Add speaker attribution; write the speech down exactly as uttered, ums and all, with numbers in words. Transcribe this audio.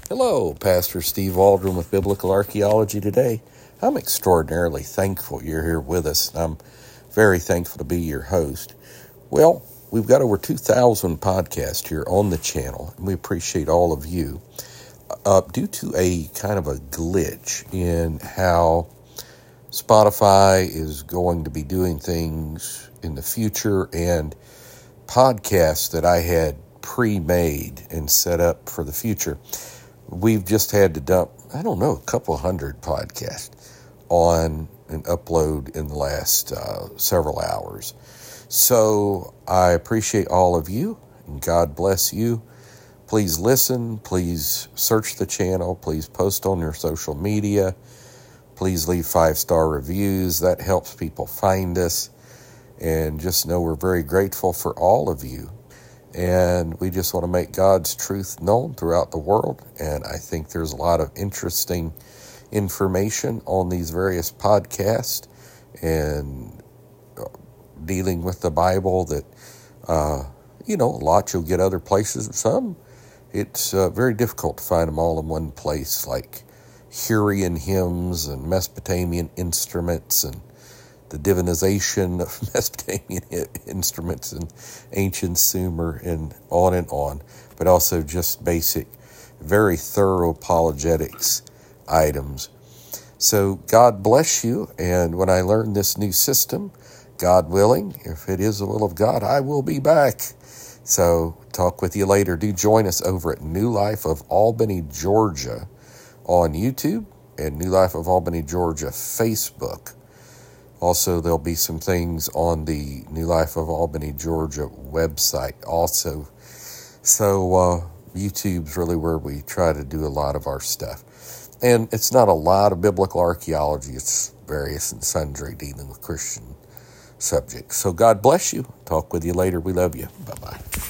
Speaker 1: Hello, Pastor Steve Waldron with Biblical Archaeology today. I'm extraordinarily thankful you're here with us. I'm very thankful to be your host. Well, we've got over two thousand podcasts here on the channel, and we appreciate all of you. Uh, due to a kind of a glitch in how Spotify is going to be doing things in the future, and podcasts that I had pre-made and set up for the future, we've just had to dump, I don't know, a couple hundred podcasts on and upload in the last uh, several hours. So I appreciate all of you, and God bless you. Please listen. Please search the channel. Please post on your social media. Please leave five-star reviews. That helps people find us. And just know we're very grateful for all of you. And we just want to make God's truth known throughout the world. And I think there's a lot of interesting information on these various podcasts and dealing with the Bible that, uh, you know, a lot you'll get other places. Some, it's uh, very difficult to find them all in one place, like Hurrian hymns and Mesopotamian instruments and the divinization of Mesopotamian instruments and ancient Sumer and on and on, but also just basic, very thorough apologetics items. So God bless you, and when I learn this new system, God willing, if it is the will of God, I will be back. So talk with you later. Do join us over at New Life of Albany, Georgia on YouTube and New Life of Albany, Georgia Facebook. Also, there'll be some things on the New Life of Albany, Georgia website also. So uh, YouTube's really where we try to do a lot of our stuff. And it's not a lot of biblical archaeology. It's various and sundry dealing with Christian subjects. So God bless you. Talk with you later. We love you. Bye-bye.